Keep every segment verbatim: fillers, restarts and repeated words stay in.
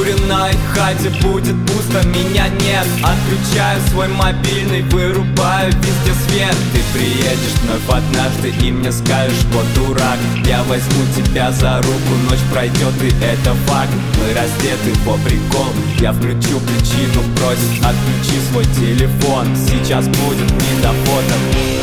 прокуренной хате будет пусто, меня нет. Отключаю свой мобильный, вырубаю везде свет. Ты приедешь вновь однажды и мне скажешь: вот дурак, я возьму тебя за руку, ночь пройдет и это факт. Мы раздеты по приколу, я включу причину, просит отключи свой телефон. Сейчас будет не до фото.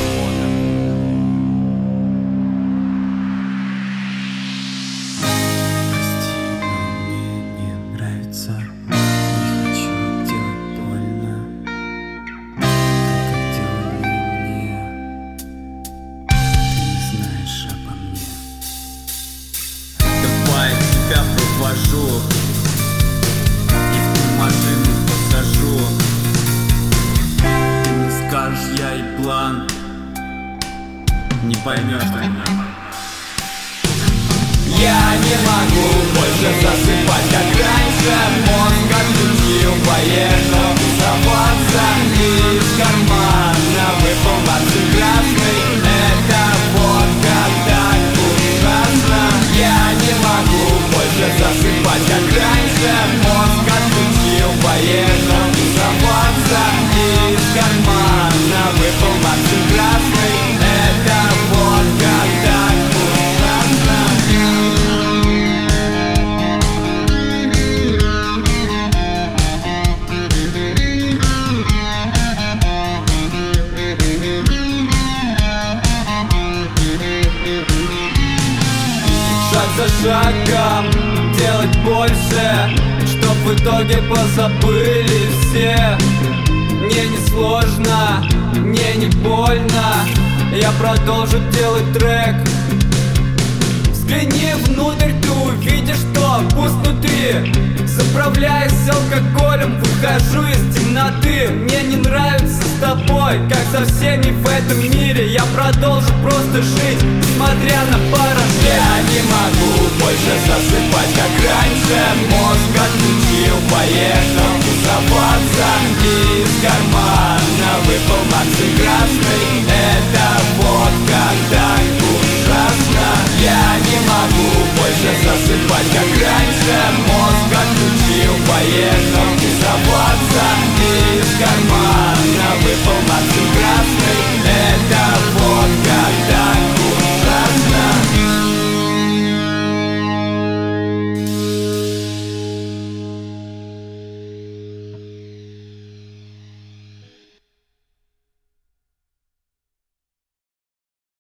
Провожу и в ту машину посажу. Ты мне скажешь, я и план не поймешь ты. Я не могу больше засыпать, как раньше. Мозг отключил, поехал тусоваться. Из кармана выпал бацилл красный. Это водка так ужасно. Я не могу больше засыпать, как раньше. Мозг отключил, поехал тусоваться. Из кармана выпал бацилл красный. Это водка так ужасно. Шаг за шагом делать больше, чтоб в итоге позабыли все. Мне не сложно, мне не больно, я продолжу делать трек. Взгляни внутрь, ты увидишь, что пуст внутри. Заправляюсь алкоголем, выхожу из темноты. Мне не нравится с тобой, как со всеми в этом мире. Я продолжу просто жить, несмотря на поражение. Я не могу больше засыпать, как раньше. Мозг отключил, поехал тусоваться.